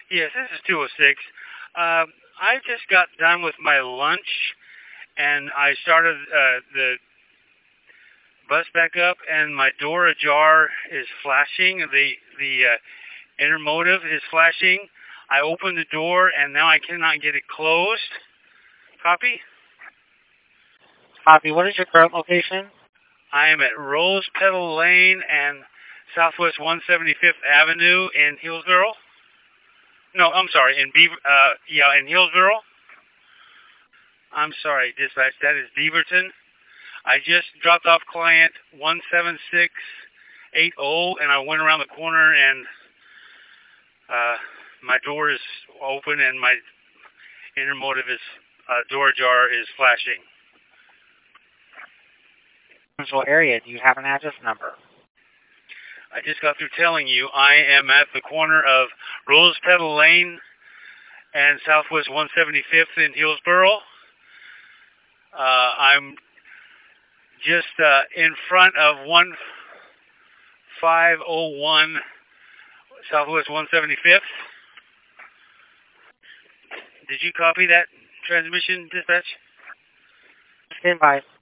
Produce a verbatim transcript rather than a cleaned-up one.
Yes, this is two oh six. Um, I just got done with my lunch, and I started uh, the bus back up, and my door ajar is flashing. The the uh, inner motive is flashing. I opened the door, and now I cannot get it closed. Copy? Copy. What is your current location? I am at Rose Petal Lane and Southwest one hundred seventy-fifth Avenue in Hillsboro. No, I'm sorry, in Beaver. Uh, yeah, in Hillsboro. I'm sorry, dispatch. That is Beaverton. I just dropped off client one seven six eight zero, and I went around the corner, and uh, my door is open, and my inner motive is uh, door jar is flashing. Central area. Do you have an address number? I just got through telling you I am at the corner of Rose Petal Lane and Southwest one hundred seventy-fifth in Hillsboro. Uh, I'm just uh, in front of one five oh one Southwest one hundred seventy-fifth. Did you copy that transmission, dispatch? Stand by.